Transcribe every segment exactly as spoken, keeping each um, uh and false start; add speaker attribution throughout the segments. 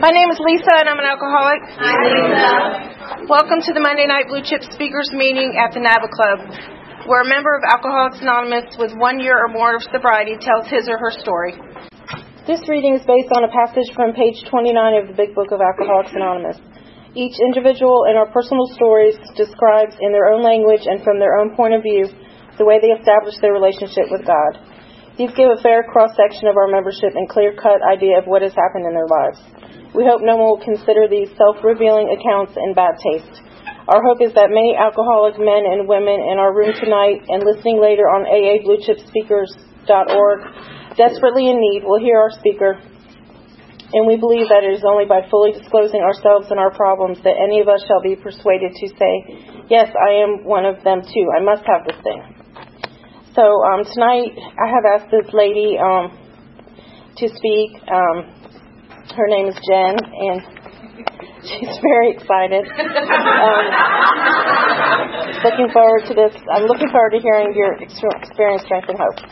Speaker 1: My name is Lisa, and I'm an alcoholic.
Speaker 2: Hi, Lisa.
Speaker 1: Welcome to the Monday Night Blue Chip Speakers meeting at the NABA Club, where a member of Alcoholics Anonymous with one year or more of sobriety tells his or her story. This reading is based on a passage from page twenty-nine of the Big Book of Alcoholics Anonymous. Each individual in our personal stories describes in their own language and from their own point of view the way they establish their relationship with God. These give a fair cross-section of our membership and clear-cut idea of what has happened in their lives. We hope no one will consider these self-revealing accounts in bad taste. Our hope is that many alcoholic men and women in our room tonight and listening later on A A blue chip speakers dot org, desperately in need, will hear our speaker. And we believe that it is only by fully disclosing ourselves and our problems that any of us shall be persuaded to say, yes, I am one of them too. I must have this thing. So um, tonight I have asked this lady um, to speak. Um, her name is Jen, and she's very excited. Um, looking forward to this. I'm looking forward to hearing your experience, strength, and hope.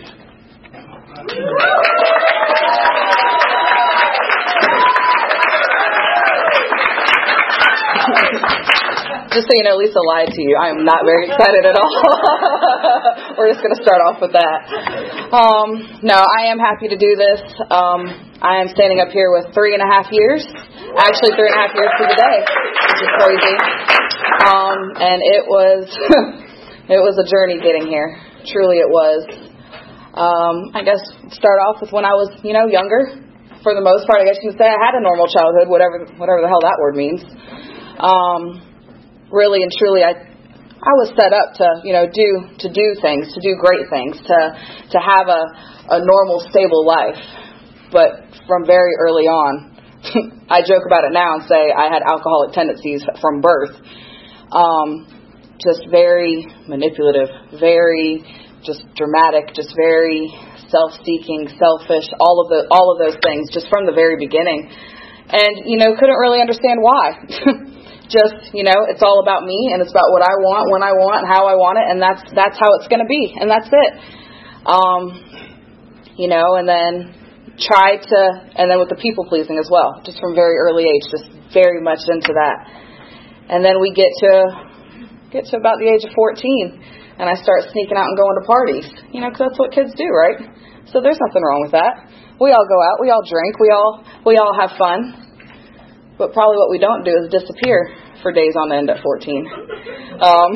Speaker 3: Just so you know, Lisa lied to you. I am not very excited at all. We're just going to start off with that. Um, no, I am happy to do this. Um, I am standing up here with three and a half years. Actually, three and a half years to the day, which is crazy. Um, and it was it was a journey getting here. Truly, it was. Um, I guess start off with when I was, you know, younger. For the most part, I guess you could say I had a normal childhood, whatever whatever the hell that word means. Um, really and truly, I I was set up to, you know, do to do things, to do great things, to to have a, a normal, stable life. But from very early on, I joke about it now and say I had alcoholic tendencies from birth. Um, just very manipulative, very just dramatic, just very self-seeking, selfish, all of the all of those things just from the very beginning. And, you know, couldn't really understand why. Just, you know, it's all about me, and it's about what I want, when I want, how I want it, and that's that's how it's going to be, and that's it. Um, you know, and then try to, and then with the people pleasing as well, just from very early age, just very much into that. And then we get to get to about the age of fourteen, and I start sneaking out and going to parties, you know, because that's what kids do, right? So there's nothing wrong with that. We all go out, we all drink, we all we all have fun. But probably what we don't do is disappear for days on end at fourteen. Um,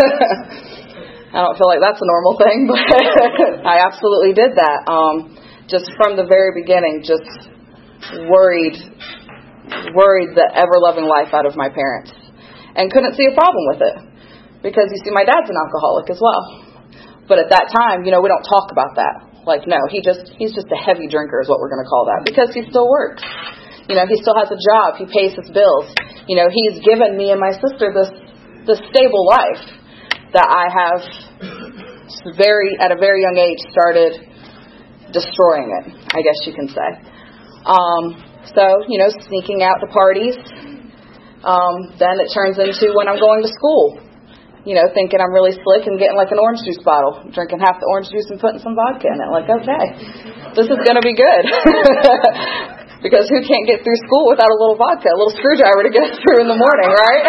Speaker 3: I don't feel like that's a normal thing, but I absolutely did that. Um, just from the very beginning, just worried, worried the ever-loving life out of my parents. And couldn't see a problem with it. Because, you see, my dad's an alcoholic as well. But at that time, you know, we don't talk about that. Like, no, he just he's just a heavy drinker is what we're going to call that. Because he still works. You know, he still has a job. He pays his bills. You know, he's given me and my sister this this stable life that I have very at a very young age started destroying it, I guess you can say. Um, so, you know, sneaking out to parties. Um, then it turns into when I'm going to school. You know, thinking I'm really slick and getting like an orange juice bottle, drinking half the orange juice and putting some vodka in it. Like, okay, this is going to be good. Because who can't get through school without a little vodka, a little screwdriver to get us through in the morning, right?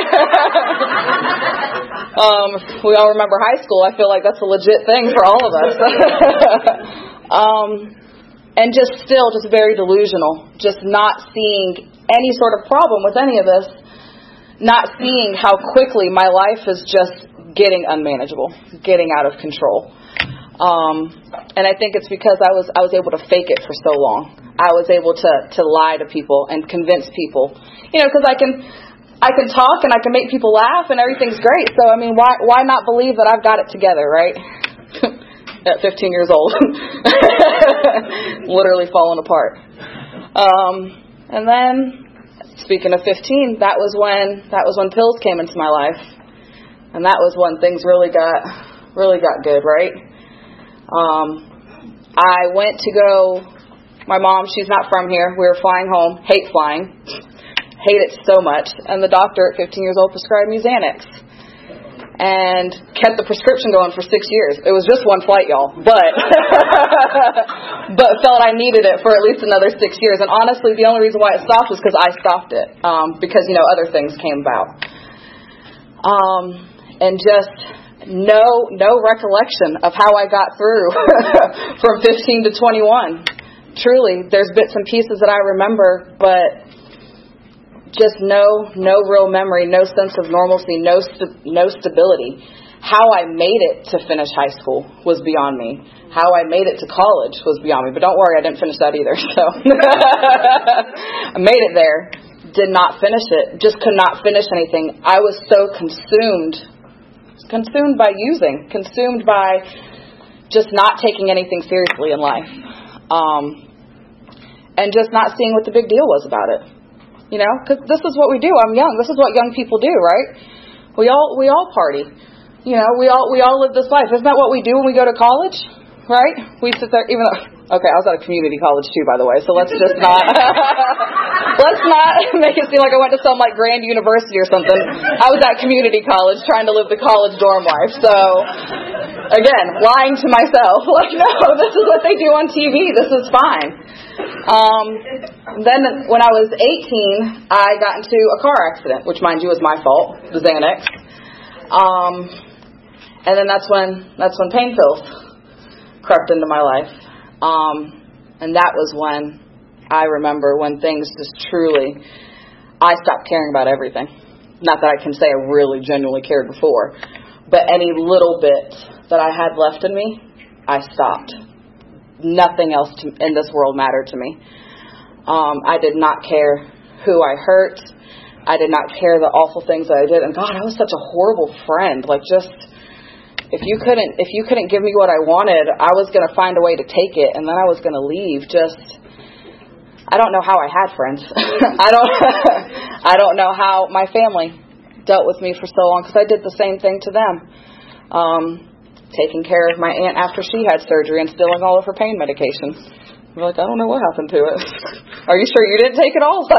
Speaker 3: um, we all remember high school. I feel like that's a legit thing for all of us. um, and just still just very delusional, just not seeing any sort of problem with any of this, not seeing how quickly my life is just getting unmanageable, getting out of control. Um, and I think it's because I was I was able to fake it for so long. I was able to, to lie to people and convince people, you know, because I can I can talk and I can make people laugh and everything's great. So I mean, why why not believe that I've got it together, right? At fifteen years old, literally falling apart. Um, and then, speaking of fifteen, that was when that was when pills came into my life, and that was when things really got really got good, right? Um, I went to go. My mom, she's not from here. We were flying home. Hate flying. Hate it so much. And the doctor at fifteen years old prescribed me Xanax. and kept the prescription going for six years. It was just one flight, y'all, but but felt I needed it for at least another six years. And honestly, the only reason why it stopped was because I stopped it, um, because, you know, other things came about. Um, and just no no recollection of how I got through from fifteen to twenty-one. Truly, there's bits and pieces that I remember, but just no, no real memory, no sense of normalcy, no, st- no stability. How I made it to finish high school was beyond me. How I made it to college was beyond me. But don't worry, I didn't finish that either. So I made it there, did not finish it, just could not finish anything. I was so consumed, consumed by using, consumed by just not taking anything seriously in life, um, and just not seeing what the big deal was about it. You know, because this is what we do. I'm young. This is what young people do, right? We all we all party. You know, we all we all live this life. Isn't that what we do when we go to college, right? We sit there, even though, okay, I was at a community college too, by the way. So let's just not let's not make it seem like I went to some like grand university or something. I was at community college trying to live the college dorm life. So again, lying to myself. Like, no, this is what they do on T V. This is fine. Um, then when I was eighteen, I got into a car accident, which, mind you, was my fault, the Xanax. Um, and then that's when that's when pain pills crept into my life. Um, and that was when I remember when things just truly, I stopped caring about everything. Not that I can say I really genuinely cared before, but any little bit that I had left in me, I stopped. Nothing else to, in this world mattered to me. Um, I did not care who I hurt. I did not care the awful things that I did. And God, I was such a horrible friend. Like, just if you couldn't, if you couldn't give me what I wanted, I was going to find a way to take it, and then I was going to leave. Just, I don't know how I had friends. I don't, I don't know how my family dealt with me for so long, because I did the same thing to them. Um, taking care of my aunt after she had surgery and stealing all of her pain medication. We're like, I don't know what happened to it. Are you sure you didn't take it all?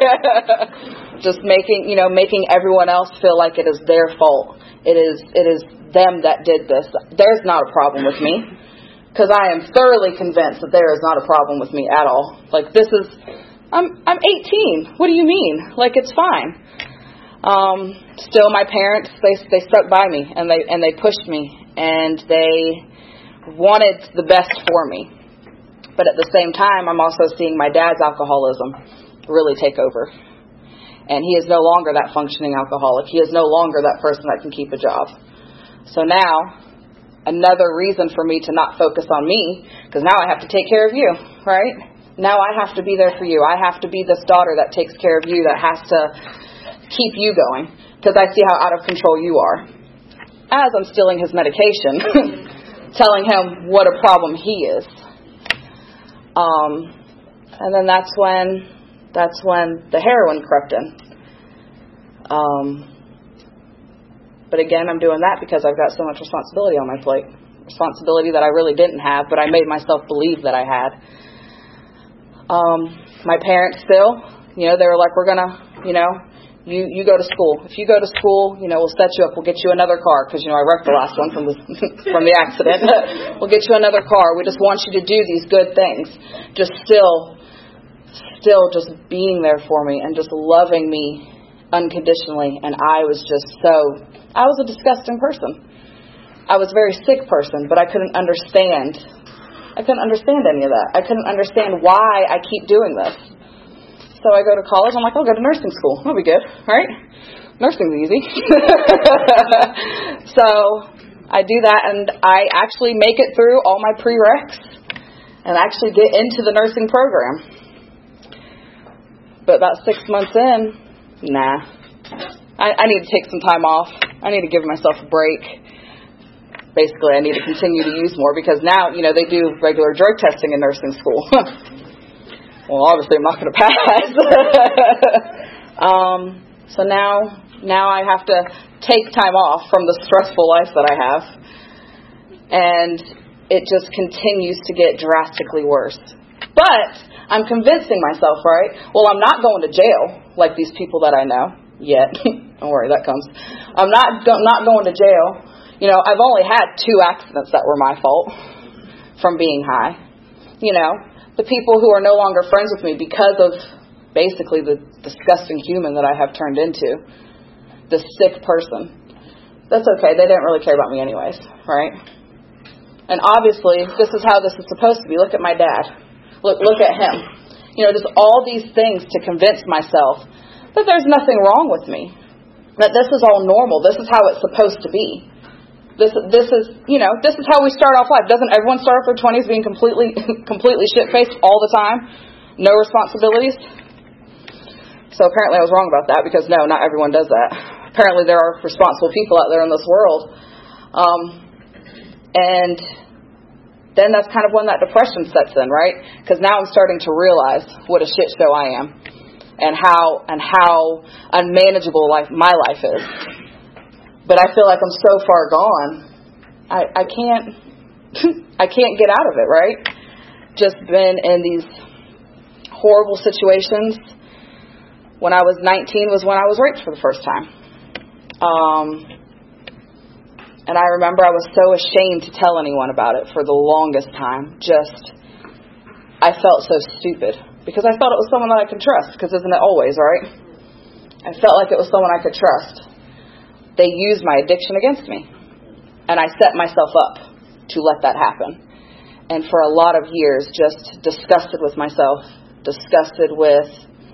Speaker 3: Just making, you know, making everyone else feel like it is their fault. It is, it is them that did this. There's not a problem with me, because I am thoroughly convinced that there is not a problem with me at all. Like, this is, I'm, I'm eighteen. What do you mean? Like, it's fine. Um, still, my parents, they they stuck by me, and they and they pushed me, and they wanted the best for me. But at the same time, I'm also seeing my dad's alcoholism really take over. And he is no longer that functioning alcoholic. He is no longer that person that can keep a job. So now, another reason for me to not focus on me, because now I have to take care of you, right? Now I have to be there for you. I have to be this daughter that takes care of you, that has to keep you going, because I see how out of control you are. As I'm stealing his medication, telling him what a problem he is. Um, and then that's when that's when the heroin crept in. Um, but again, I'm doing that because I've got so much responsibility on my plate. Responsibility that I really didn't have, but I made myself believe that I had. Um, my parents still, you know, they were like, we're gonna, you know, You you go to school. If you go to school, you know, we'll set you up. We'll get you another car, because, you know, I wrecked the last one from the from the accident. We'll get you another car. We just want you to do these good things. Just still, still just being there for me and just loving me unconditionally. And I was just so, I was a disgusting person. I was a very sick person, but I couldn't understand. I couldn't understand any of that. I couldn't understand why I keep doing this. So I go to college. I'm like, I'll go to nursing school. That'll be good, right? Nursing's easy. So I do that, and I actually make it through all my prereqs and actually get into the nursing program. But about six months in, nah. I, I need to take some time off. I need to give myself a break. Basically, I need to continue to use more, because now, you know, they do regular drug testing in nursing school. Well, obviously I'm not going to pass. um, so now, now I have to take time off from the stressful life that I have. And it just continues to get drastically worse. But I'm convincing myself, right? Well, I'm not going to jail like these people that I know yet. Don't worry, that comes. I'm not not going to jail. You know, I've only had two accidents that were my fault from being high. You know, the people who are no longer friends with me because of basically the disgusting human that I have turned into, the sick person. That's okay. They didn't really care about me anyways, right? And obviously, this is how this is supposed to be. Look at my dad. Look, look at him. You know, just all these things to convince myself that there's nothing wrong with me. That this is all normal. This is how it's supposed to be. This this is, you know, this is how we start off life. Doesn't everyone start off their twenties being completely completely shit-faced all the time? No responsibilities? So apparently I was wrong about that because no, not everyone does that. Apparently there are responsible people out there in this world. Um, and then that's kind of when that depression sets in, right? Because now I'm starting to realize what a shit show I am. And how and how unmanageable life my life is. But I feel like I'm so far gone. I, I can't I can't get out of it, right? Just been in these horrible situations. When I was nineteen was when I was raped for the first time. Um, and I remember I was so ashamed to tell anyone about it for the longest time. Just, I felt so stupid. Because I felt it was someone that I could trust. Because isn't it always, right? I felt like it was someone I could trust. They used my addiction against me. And I set myself up to let that happen. And for a lot of years, just disgusted with myself. Disgusted with,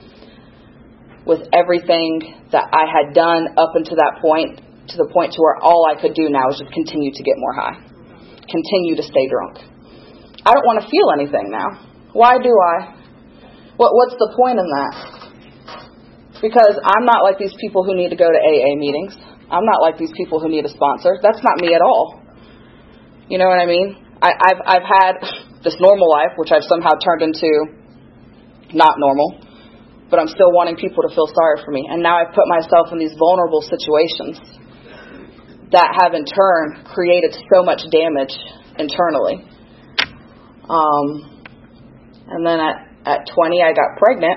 Speaker 3: with everything that I had done up until that point. To the point to where all I could do now is just continue to get more high. Continue to stay drunk. I don't want to feel anything now. Why do I? What What's the point in that? Because I'm not like these people who need to go to A A meetings. I'm not like these people who need a sponsor. That's not me at all. You know what I mean? I, I've I've had this normal life, which I've somehow turned into not normal, but I'm still wanting people to feel sorry for me. And now I've put myself in these vulnerable situations that have in turn created so much damage internally. Um, and then at At twenty, I got pregnant,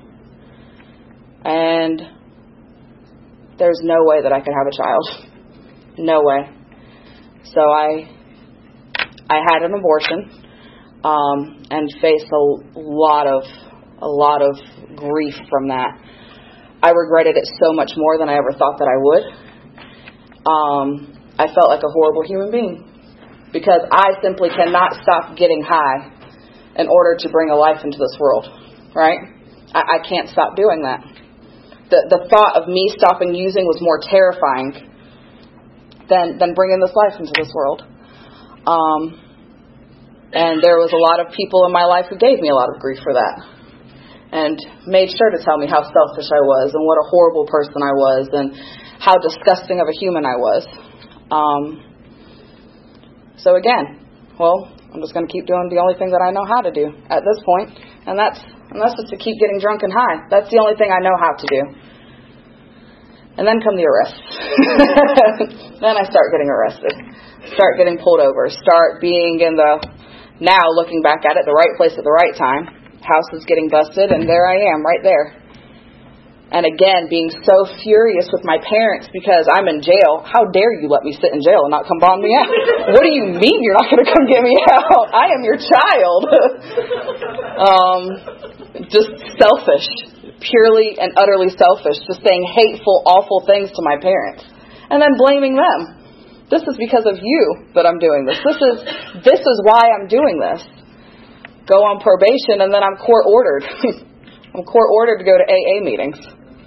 Speaker 3: and there's no way that I could have a child. No way. So I I had an abortion um, and faced a lot of a lot of grief from that. I regretted it so much more than I ever thought that I would. Um, I felt like a horrible human being because I simply cannot stop getting high in order to bring a life into this world, right? I, I can't stop doing that. The the thought of me stopping using was more terrifying than than bringing this life into this world. Um, and there was a lot of people in my life who gave me a lot of grief for that, and made sure to tell me how selfish I was and what a horrible person I was and how disgusting of a human I was. Um, so again, well. I'm just going to keep doing the only thing that I know how to do at this point, and that's and that's just to keep getting drunk and high. That's the only thing I know how to do. And then come the arrests. Then I start getting arrested, start getting pulled over, start being in the, now looking back at it, the right place at the right time. House is getting busted, and there I am, right there. And again, being so furious with my parents because I'm in jail. How dare you let me sit in jail and not come bond me out? What do you mean you're not going to come get me out? I am your child. um, just selfish. Purely and utterly selfish. Just saying hateful, awful things to my parents. And then blaming them. This is because of you that I'm doing this. This is, this is why I'm doing this. Go on probation and then I'm court ordered. I'm court ordered to go to A A meetings.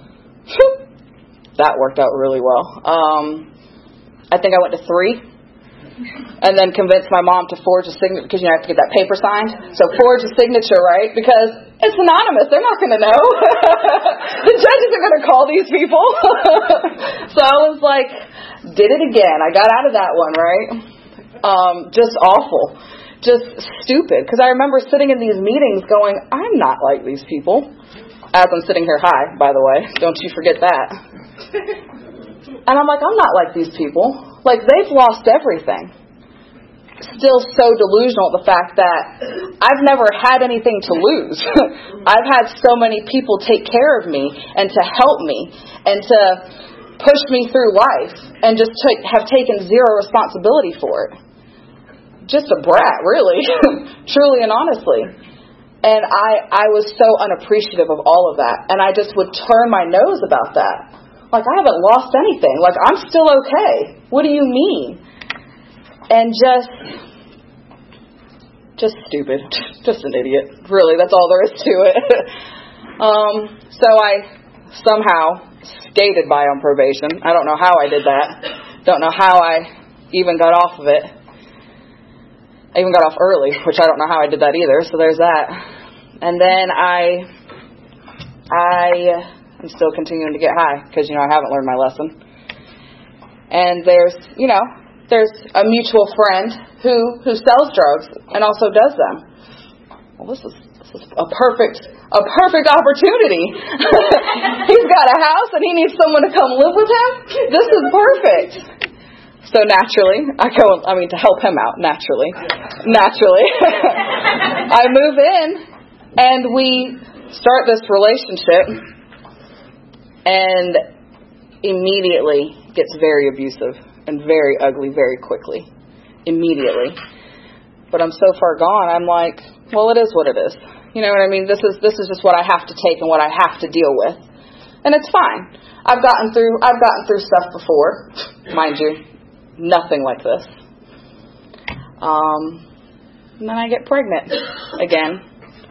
Speaker 3: That worked out really well. Um, I think I went to three. And then convinced my mom to forge a signature, because you know, I have to get that paper signed. So forge a signature, right? Because it's anonymous. They're not going to know. The judges are going to call these people. So I was like, did it again. I got out of that one, right? Um, just awful. Just stupid. Because I remember sitting in these meetings going, I'm not like these people. As I'm sitting here high, by the way. Don't you forget that. And I'm like, I'm not like these people. Like, they've lost everything. Still so delusional at the fact that I've never had anything to lose. I've had so many people take care of me and to help me and to pushed me through life and just took, have taken zero responsibility for it. Just a brat, really, truly and honestly. And I, I was so unappreciative of all of that. And I just would turn my nose about that. Like, I haven't lost anything. Like, I'm still okay. What do you mean? And just, just stupid. Just an idiot. Really, that's all there is to it. um, so I somehow skated by on probation. I don't know how I did that. Don't know how I even got off of it. I even got off early, which I don't know how I did that either. So there's that. And then I, I... I'm still continuing to get high because, you know, I haven't learned my lesson. And there's, you know, there's a mutual friend who, who sells drugs and also does them. Well, this is, this is a perfect, a perfect opportunity. He's got a house and he needs someone to come live with him. This is perfect. So naturally, I go, I mean, to help him out, naturally, naturally, I move in and we start this relationship. And immediately gets very abusive and very ugly very quickly. Immediately. But I'm so far gone, I'm like, well, it is what it is. You know what I mean? This is this is just what I have to take and what I have to deal with. And it's fine. I've gotten through I've gotten through stuff before. Mind you, nothing like this. Um, and then I get pregnant again.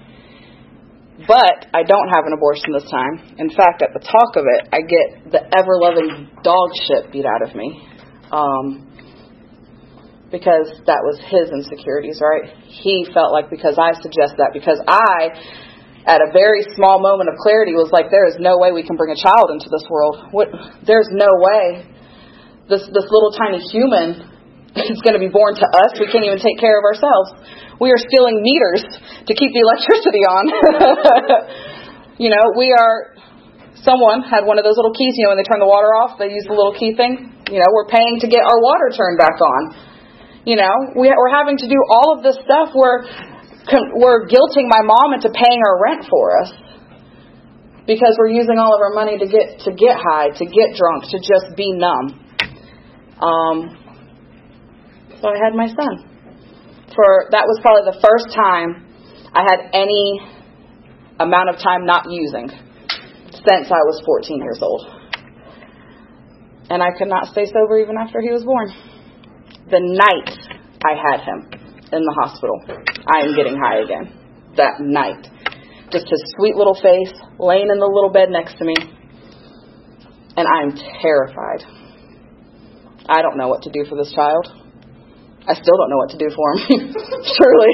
Speaker 3: But I don't have an abortion this time. In fact, at the talk of it, I get the ever-loving dog shit beat out of me. Um, because that was his insecurities, right? He felt like because I suggested that, because I, at a very small moment of clarity, was like, there is no way we can bring a child into this world. What? There's no way. This, this little tiny human is going to be born to us. We can't even take care of ourselves. We are stealing meters to keep the electricity on. You know, we are, someone had one of those little keys, you know, when they turn the water off, they use the little key thing. You know, we're paying to get our water turned back on. You know, we, we're having to do all of this stuff. We're, we're guilting my mom into paying our rent for us. Because we're using all of our money to get, to get high, to get drunk, to just be numb. Um, so I had my son. For that was probably the first time I had any amount of time not using since I was fourteen years old. And I could not stay sober even after he was born. The night I had him in the hospital, I am getting high again. That night. Just his sweet little face laying in the little bed next to me. And I am terrified. I don't know what to do for this child. I still don't know what to do for him. Truly.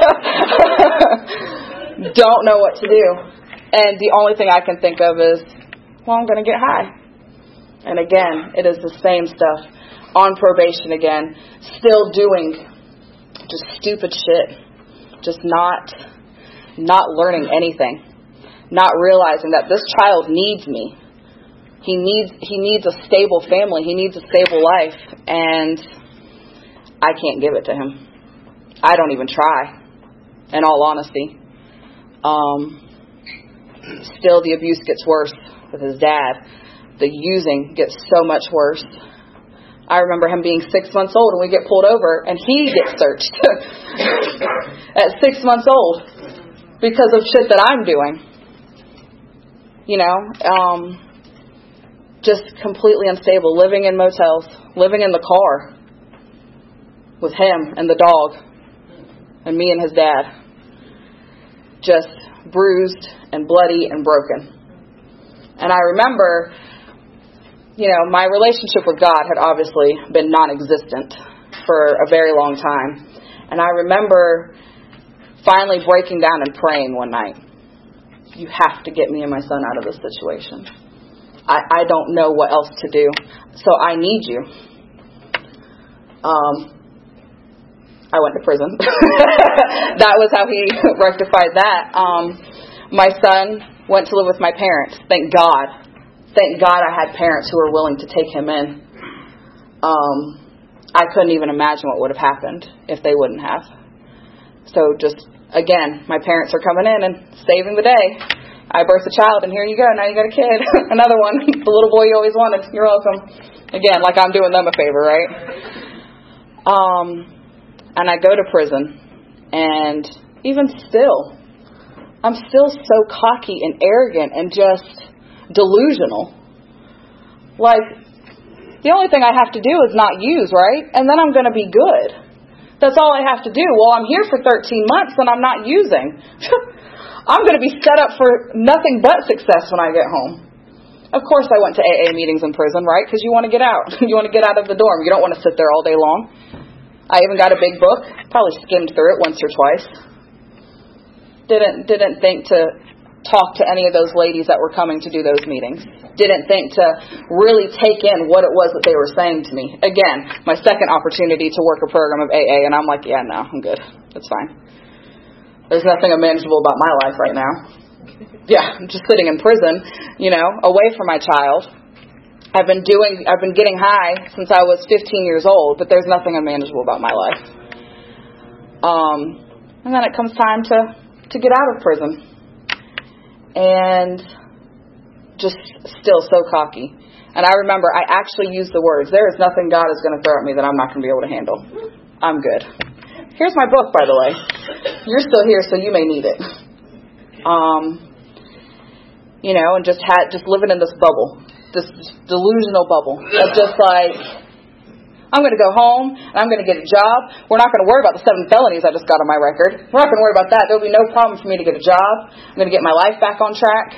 Speaker 3: Don't know what to do. And the only thing I can think of is, well, I'm going to get high. And again, it is the same stuff. On probation again. Still doing just stupid shit. Just not, not learning anything. Not realizing that this child needs me. He needs, he needs a stable family. He needs a stable life. And I can't give it to him. I don't even try, in all honesty. Um, still, the abuse gets worse with his dad. The using gets so much worse. I remember him being six months old and we get pulled over and he gets searched at six months old because of shit that I'm doing. You know, um, just completely unstable, living in motels, living in the car with him and the dog and me and his dad. Just bruised and bloody and broken. And I remember, you know, my relationship with God had obviously been non-existent for a very long time. And I remember finally breaking down and praying one night. You have to get me and my son out of this situation. I, I don't know what else to do. So I need you. Um... I went to prison. That was how he rectified that. Um, my son went to live with my parents. Thank God. Thank God I had parents who were willing to take him in. Um, I couldn't even imagine what would have happened if they wouldn't have. So just, again, my parents are coming in and saving the day. I birthed a child, and here you go. Now you got a kid. Another one. The little boy you always wanted. You're welcome. Again, like I'm doing them a favor, right? Um, and I go to prison, and even still, I'm still so cocky and arrogant and just delusional. Like, the only thing I have to do is not use, right? And then I'm going to be good. That's all I have to do. Well, I'm here for thirteen months, and I'm not using. I'm going to be set up for nothing but success when I get home. Of course I went to A A meetings in prison, right? Because you want to get out. You want to get out of the dorm. You don't want to sit there all day long. I even got a big book. Probably skimmed through it once or twice. Didn't didn't think to talk to any of those ladies that were coming to do those meetings. Didn't think to really take in what it was that they were saying to me. Again, my second opportunity to work a program of A A, and I'm like, yeah, no, I'm good. That's fine. There's nothing unmanageable about my life right now. Yeah, I'm just sitting in prison, you know, away from my child. I've been doing, I've been getting high since I was fifteen years old, but there's nothing unmanageable about my life. Um, and then it comes time to, to get out of prison. And just still so cocky. And I remember I actually used the words, there is nothing God is going to throw at me that I'm not going to be able to handle. I'm good. Here's my book, by the way. You're still here, so you may need it. Um, you know, and just had just living in this bubble, this delusional bubble of just like, I'm going to go home and I'm going to get a job. We're not going to worry about the seven felonies I just got on my record. We're not going to worry about that. There'll be no problem for me to get a job. I'm going to get my life back on track.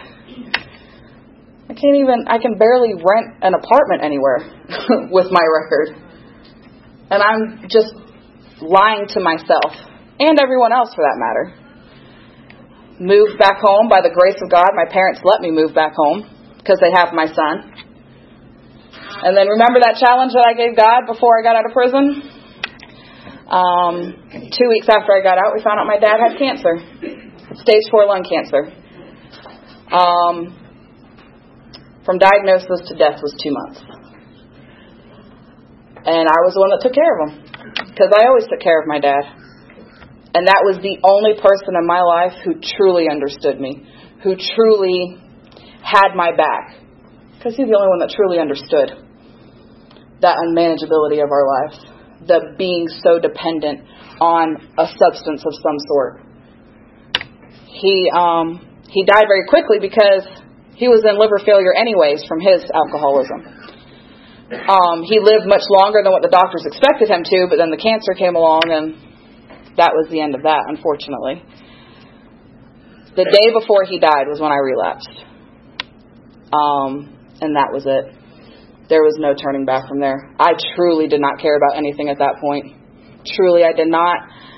Speaker 3: I can't even, I can barely rent an apartment anywhere with my record. And I'm just lying to myself and everyone else for that matter. Moved back home by the grace of God. My parents let me move back home because they have my son. And then remember that challenge that I gave God before I got out of prison? Um, two weeks after I got out, we found out my dad had cancer. Stage four lung cancer. Um, from diagnosis to death was two months. And I was the one that took care of him. Because I always took care of my dad. And that was the only person in my life who truly understood me. Who truly had my back. Because he's the only one that truly understood that unmanageability of our lives. The being so dependent on a substance of some sort. He um, he died very quickly because he was in liver failure anyways from his alcoholism. Um, he lived much longer than what the doctors expected him to, but then the cancer came along and that was the end of that, unfortunately. The day before he died was when I relapsed. Um, and that was it. There was no turning back from there. I truly did not care about anything at that point. Truly, I did not.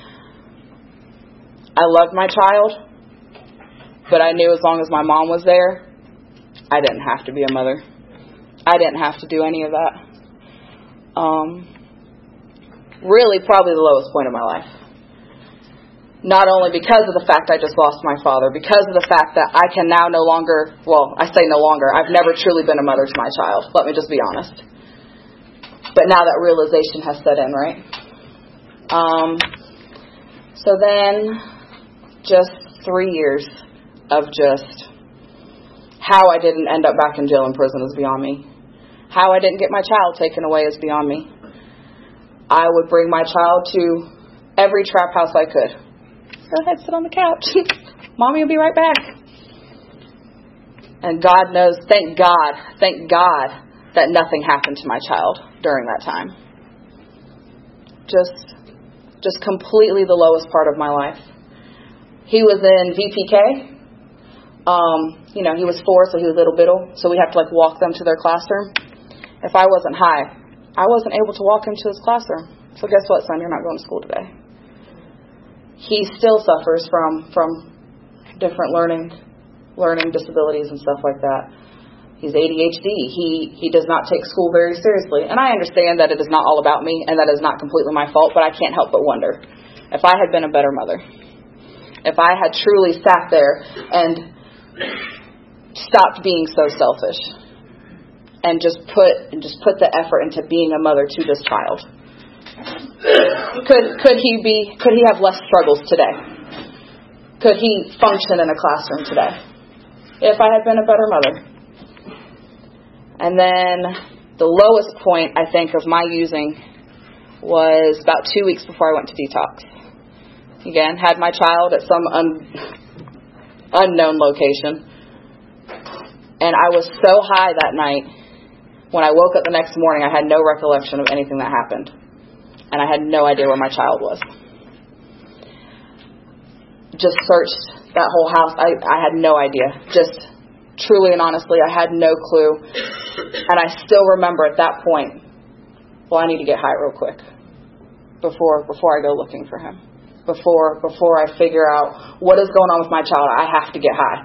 Speaker 3: I loved my child, but I knew as long as my mom was there, I didn't have to be a mother. I didn't have to do any of that. Um, really, probably the lowest point of my life. Not only because of the fact I just lost my father, because of the fact that I can now no longer, well, I say no longer, I've never truly been a mother to my child. Let me just be honest. But now that realization has set in, right? Um, so then, just three years of just how I didn't end up back in jail and prison is beyond me. How I didn't get my child taken away is beyond me. I would bring my child to every trap house I could. Go ahead, sit on the couch. Mommy will be right back. And God knows, thank God, thank God that nothing happened to my child during that time. Just, just completely the lowest part of my life. He was in V P K. Um, you know, he was four, so he was little bittle. So we have to like walk them to their classroom. If I wasn't high, I wasn't able to walk him to his classroom. So guess what, son? You're not going to school today. He still suffers from from different learning learning disabilities and stuff like that. He's A D H D. He he does not take school very seriously. And I understand that it is not all about me and that is not completely my fault, but I can't help but wonder if I had been a better mother. If I had truly sat there and stopped being so selfish and just put and just put the effort into being a mother to this child. Could could he be could he have less struggles today? Could he function in a classroom today? if I had been a better mother. And then the lowest point, I think, of my using was about two weeks before I went to detox. Again, had my child at some un- unknown location. And I was so high that night, when I woke up the next morning, I had no recollection of anything that happened. And I had no idea where my child was. Just searched that whole house. I, I had no idea. Just truly and honestly, I had no clue. And I still remember at that point, well, I need to get high real quick before before I go looking for him. Before before I figure out what is going on with my child, I have to get high.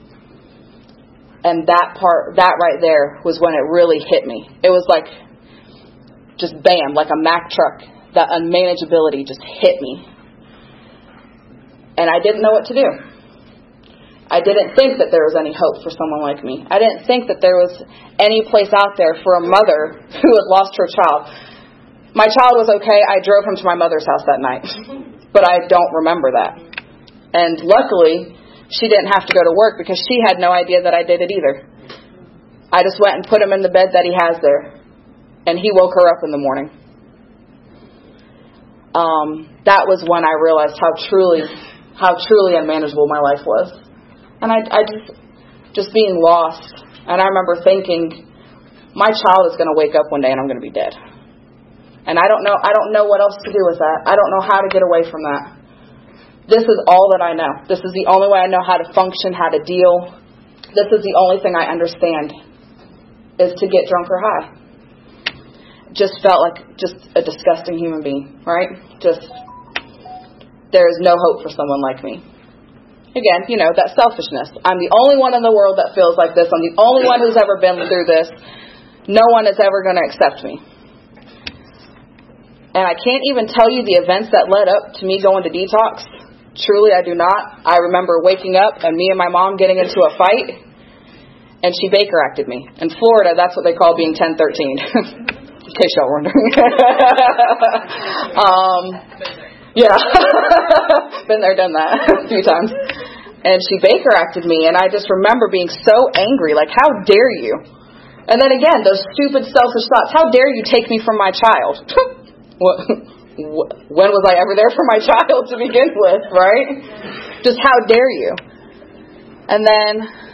Speaker 3: And that part, that right there was when it really hit me. It was like, just bam, like a Mack truck. That unmanageability just hit me. And I didn't know what to do. I didn't think that there was any hope for someone like me. I didn't think that there was any place out there for a mother who had lost her child. My child was okay. I drove him to my mother's house that night. But I don't remember that. And luckily, she didn't have to go to work because she had no idea that I did it either. I just went and put him in the bed that he has there. And he woke her up in the morning. Um, that was when I realized how truly, how truly unmanageable my life was. And I, I just, just being lost. And I remember thinking, my child is going to wake up one day and I'm going to be dead. And I don't know, I don't know what else to do with that. I don't know how to get away from that. This is all that I know. This is the only way I know how to function, how to deal. This is the only thing I understand is to get drunk or high. Just felt like just a disgusting human being, right? Just, there is no hope for someone like me. Again, you know, that selfishness. I'm the only one in the world that feels like this. I'm the only one who's ever been through this. No one is ever going to accept me. And I can't even tell you the events that led up to me going to detox. Truly, I do not. I remember waking up and me and my mom getting into a fight, and she Baker acted me. In Florida, that's what they call being ten thirteen. In case y'all were wondering. um, yeah. Been there, done that a few times. And she Baker acted me, and I just remember being so angry, like, how dare you? And then again, those stupid, selfish thoughts. How dare you take me from my child? What, when was I ever there for my child to begin with, right? Just how dare you? And then,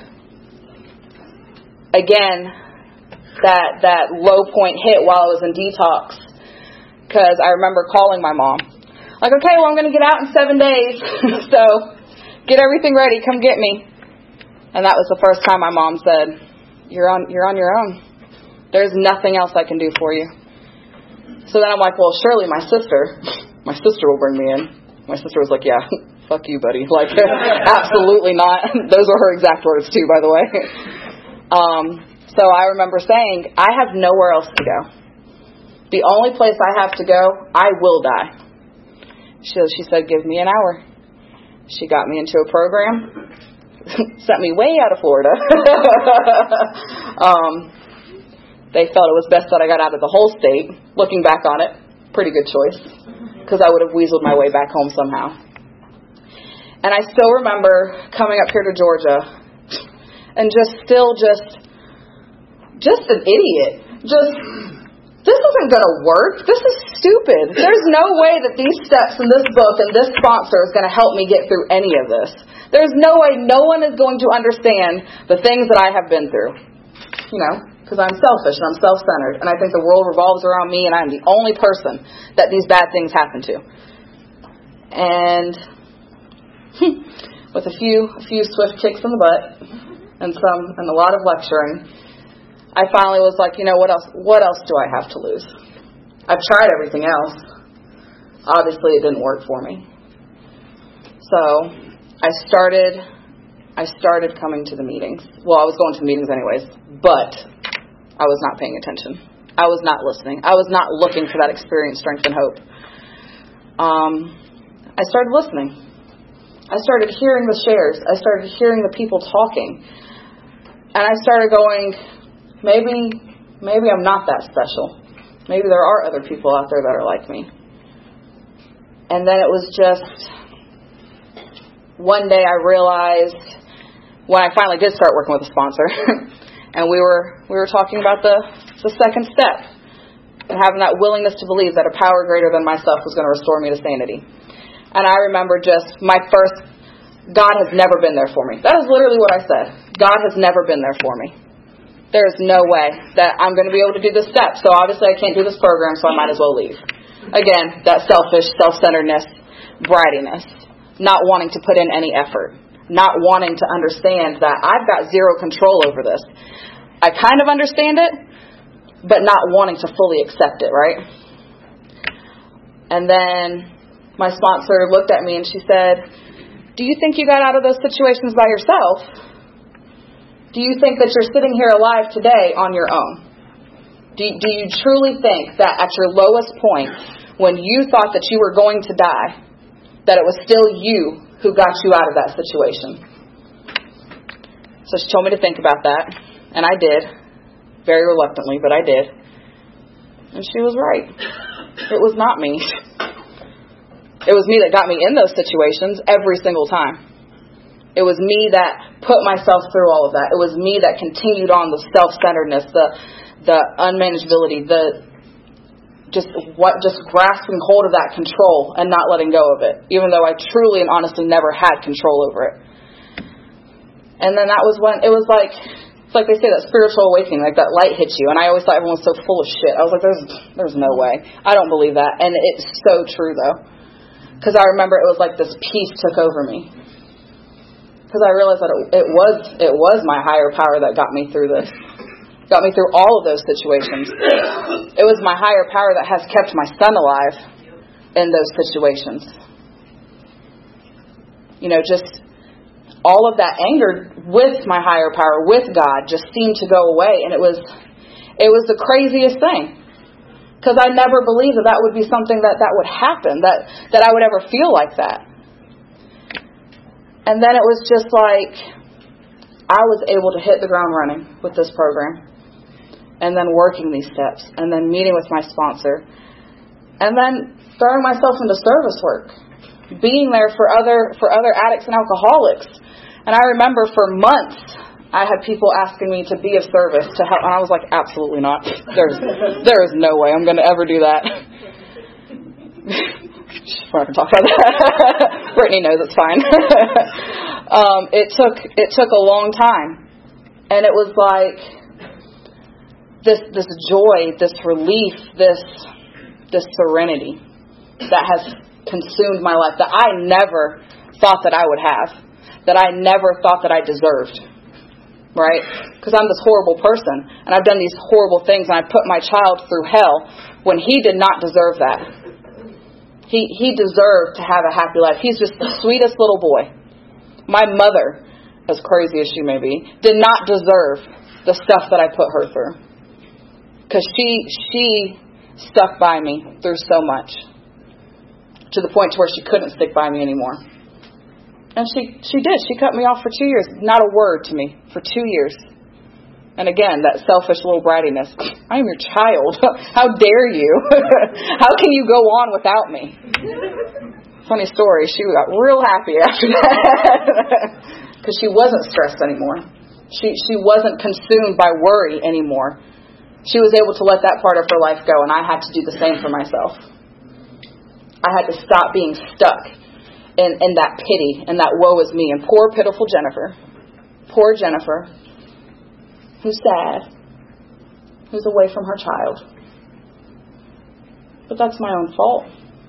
Speaker 3: again, that that low point hit while I was in detox. Because I remember calling my mom. Like, okay, well, I'm going to get out in seven days. So, get everything ready. Come get me. And that was the first time my mom said, you're on, you're on your own. There's nothing else I can do for you. So then I'm like, well, surely my sister, my sister will bring me in. My sister was like, yeah, fuck you, buddy. Like, absolutely not. Those were her exact words, too, by the way. Um, so I remember saying, I have nowhere else to go. The only place I have to go, I will die. She, she said, give me an hour. She got me into a program, sent me way out of Florida. um... They felt it was best that I got out of the whole state. Looking back on it, pretty good choice. Because I would have weaseled my way back home somehow. And I still remember coming up here to Georgia. And just still just, just an idiot. Just, this isn't going to work. This is stupid. There's no way that these steps in this book and this sponsor is going to help me get through any of this. There's no way no one is going to understand the things that I have been through. You know? Because I'm selfish and I'm self-centered. And I think the world revolves around me and I'm the only person that these bad things happen to. And with a few a few swift kicks in the butt and some and a lot of lecturing, I finally was like, you know, what else what else do I have to lose? I've tried everything else. Obviously it didn't work for me. So I started I started coming to the meetings. Well, I was going to the meetings anyways, but I was not paying attention. I was not listening. I was not looking for that experience, strength, and hope. Um, I started listening. I started hearing the shares. I started hearing the people talking. And I started going, maybe, maybe I'm not that special. Maybe there are other people out there that are like me. And then it was just, one day I realized when I finally did start working with a sponsor. And we were we were talking about the, the second step and having that willingness to believe that a power greater than myself was going to restore me to sanity. And I remember just my first, God has never been there for me. That is literally what I said. God has never been there for me. There is no way that I'm going to be able to do this step. So obviously I can't do this program, so I might as well leave. Again, that selfish, self-centeredness, brattiness, not wanting to put in any effort, not wanting to understand that I've got zero control over this. I kind of understand it, but not wanting to fully accept it, right? And then my sponsor looked at me and she said, do you think you got out of those situations by yourself? Do you think that you're sitting here alive today on your own? Do, do you truly think that at your lowest point, when you thought that you were going to die, that it was still you who got you out of that situation? So she told me to think about that. And I did, very reluctantly, but I did. And she was right. It was not me. It was me that got me in those situations every single time. It was me that put myself through all of that. It was me that continued on the self-centeredness, the the unmanageability, the just what just grasping hold of that control and not letting go of it, even though I truly and honestly never had control over it. And then that was when it was like. It's like they say, that spiritual awakening, like that light hits you. And I always thought everyone was so full of shit. I was like, there's there's no way. I don't believe that. And it's so true, though. Because I remember it was like this peace took over me. Because I realized that it, it was it was my higher power that got me through this. Got me through all of those situations. It was my higher power that has kept my son alive in those situations. You know, just all of that anger with my higher power, with God, just seemed to go away. And it was it was the craziest thing. Because I never believed that that would be something that, that would happen, that, that I would ever feel like that. And then it was just like I was able to hit the ground running with this program. And then working these steps. And then meeting with my sponsor. And then throwing myself into service work. Being there for other for other addicts and alcoholics. And I remember for months, I had people asking me to be of service to help. And I was like, absolutely not. There's there is no way I'm going to ever do that. We're not going to talk about that. Brittany knows it's fine. um, it took it took a long time. And it was like this this joy, this relief, this this serenity that has consumed my life that I never thought that I would have. That I never thought that I deserved, right? Because I'm this horrible person, and I've done these horrible things, and I put my child through hell when he did not deserve that. He he deserved to have a happy life. He's just the sweetest little boy. My mother, as crazy as she may be, did not deserve the stuff that I put her through. Because she she stuck by me through so much, to the point to where she couldn't stick by me anymore. And she, she did. She cut me off for two years. Not a word to me for two years. And again, that selfish little brattiness. I am your child. How dare you? How can you go on without me? Funny story. She got real happy after that. Because she wasn't stressed anymore. She, she wasn't consumed by worry anymore. She was able to let that part of her life go. And I had to do the same for myself. I had to stop being stuck In, in that pity and that woe is me. And poor pitiful Jennifer. Poor Jennifer. Who's sad. Who's away from her child. But that's my own fault.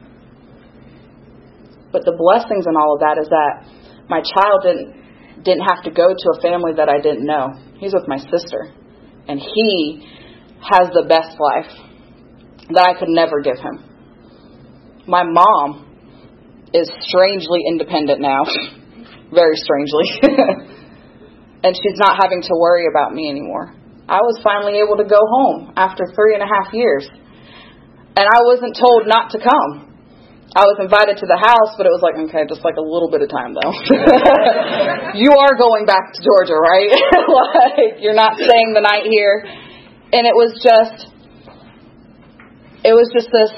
Speaker 3: But the blessings in all of that is that my child didn't didn't have to go to a family that I didn't know. He's with my sister. And he has the best life that I could never give him. My mom is strangely independent now. Very strangely. And she's not having to worry about me anymore. I was finally able to go home after three and a half years. And I wasn't told not to come. I was invited to the house, but it was like, okay, just like a little bit of time though. You are going back to Georgia, right? Like, you're not staying the night here. And it was just, it was just this,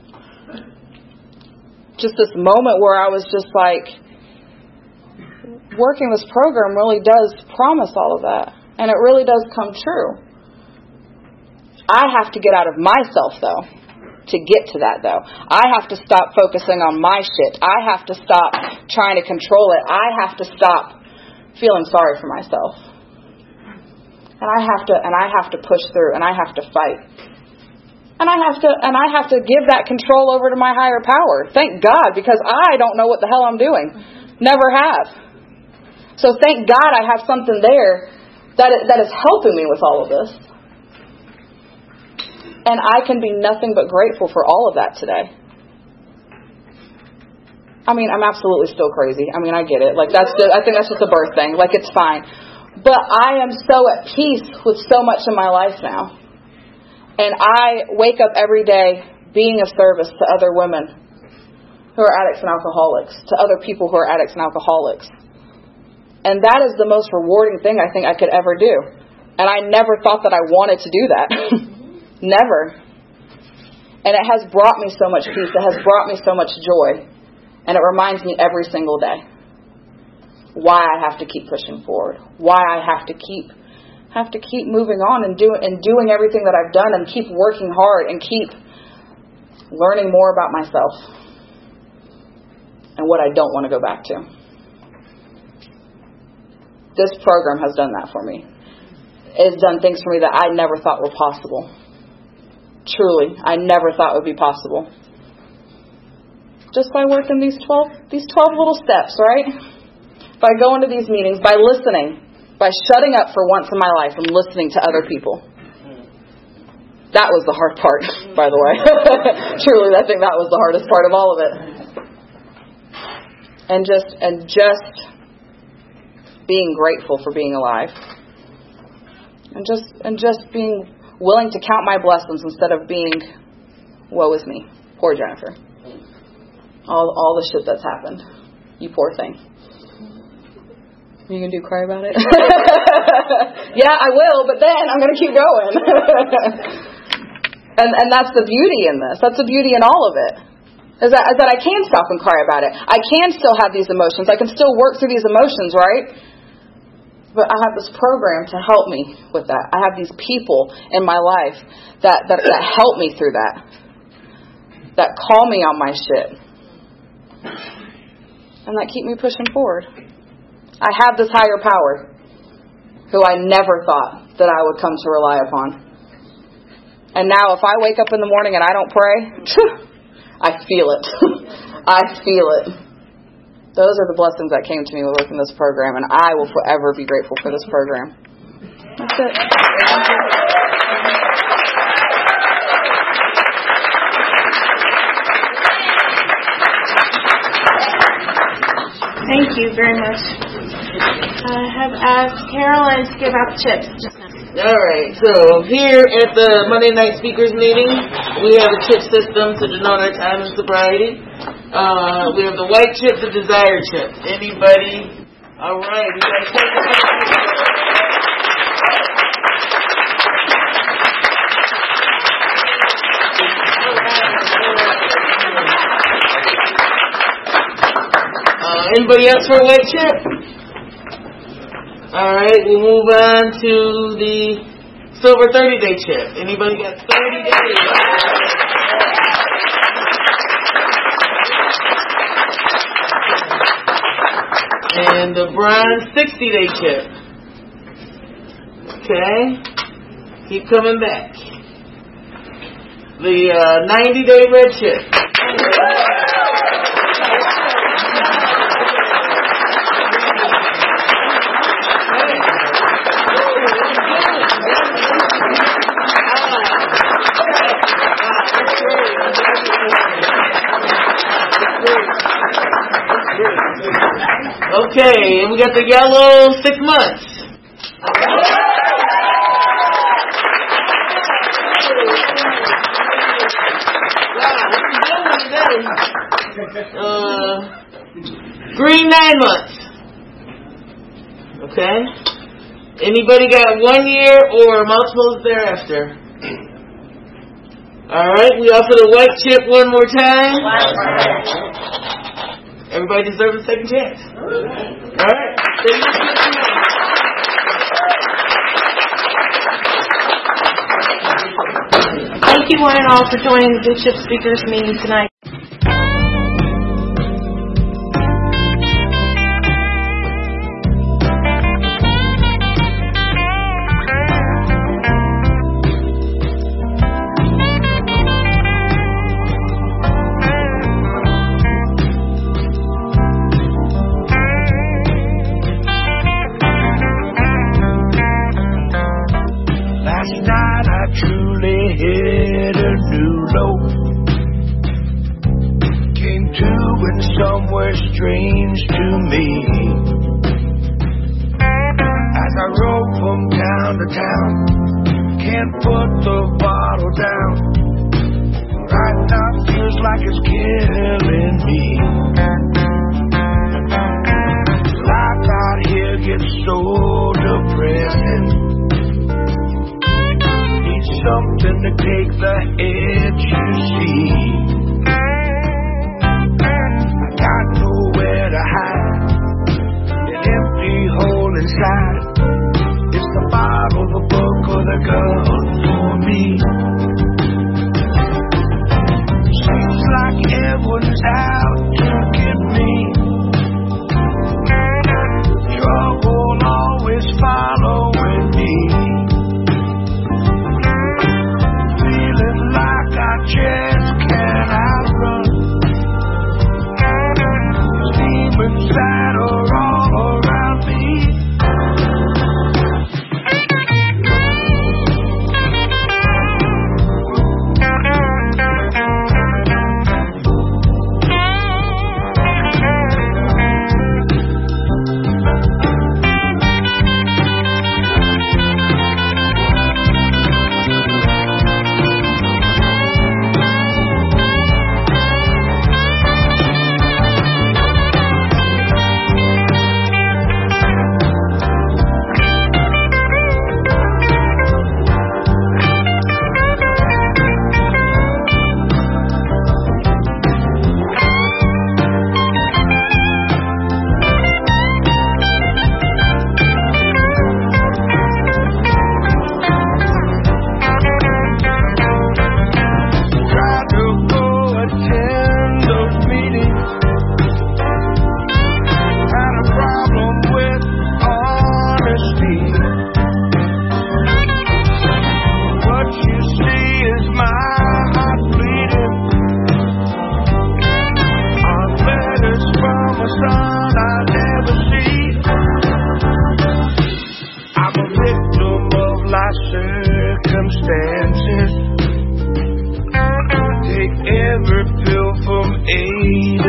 Speaker 3: just this moment where I was just like, working this program really does promise all of that. And it really does come true. I have to get out of myself, though, to get to that, though. I have to stop focusing on my shit. I have to stop trying to control it. I have to stop feeling sorry for myself. And I have to, and I have to push through, and I have to fight. And I have to, and I have to give that control over to my higher power. Thank God, because I don't know what the hell I'm doing. Never have. So thank God I have something there that that is helping me with all of this. And I can be nothing but grateful for all of that today. I mean, I'm absolutely still crazy. I mean, I get it. Like, that's just, I think that's just a birth thing. Like, it's fine. But I am so at peace with so much in my life now. And I wake up every day being of service to other women who are addicts and alcoholics, to other people who are addicts and alcoholics. And that is the most rewarding thing I think I could ever do. And I never thought that I wanted to do that. Never. And it has brought me so much peace. It has brought me so much joy. And it reminds me every single day why I have to keep pushing forward. Why I have to keep have to keep moving on and doing and doing everything that I've done and keep working hard and keep learning more about myself and what I don't want to go back to. This program has done that for me. It's done things for me that I never thought were possible. Truly, I never thought would be possible. Just by working these twelve, these twelve little steps, right? By going to these meetings, by listening, by shutting up for once in my life and listening to other people. That was the hard part, by the way. Truly, I think that was the hardest part of all of it. And just, and just being grateful for being alive. And just, and just being willing to count my blessings instead of being, woe is me. Poor Jennifer. All all the shit that's happened. You poor thing. You gonna do cry about it? Yeah, I will, but then I'm gonna keep going. and and that's the beauty in this. That's the beauty in all of it. Is that, is that I can stop and cry about it. I can still have these emotions. I can still work through these emotions, right? But I have this program to help me with that. I have these people in my life that, that, that help me through that. That call me on my shit. And that keep me pushing forward. I have this higher power who I never thought that I would come to rely upon. And now if I wake up in the morning and I don't pray, I feel it. I feel it. Those are the blessings that came to me with working this program, and I will forever be grateful for this program. That's it.
Speaker 1: Thank you very much. I have asked Caroline to give out chips.
Speaker 2: All right, so here at the Monday night speakers meeting, we have a chip system to denote our time in sobriety. Uh, we have the white chip, the desired chip. Anybody? All right, we got to take a uh, Anybody else for a white chip? All right, we'll move on to the silver thirty-day chip. Anybody got thirty days? And the bronze sixty-day chip. Okay. Keep coming back. The uh, ninety-day red chip. Okay, and we got the yellow six months. Uh, green nine months. Okay. Anybody got one year or multiples thereafter? All right. We offer the white chip one more time. Everybody deserves a second chance. All right.
Speaker 1: Thank you one and all for joining the Blue Chip Speakers meeting tonight.
Speaker 4: Hit a new low. Came to in somewhere strange to me. As I rode from town to town, can't put the bottle down. Right now feels like it's killing me. Life out here gets so depressing. Something to take the edge, you see. I got nowhere to hide. An empty hole inside. It's the Bible, the book, or the gun for me. Seems like everyone's out to get me. Trouble always following me. Just cannot run. Demons that are all around me. Circumstances, take every pill from A to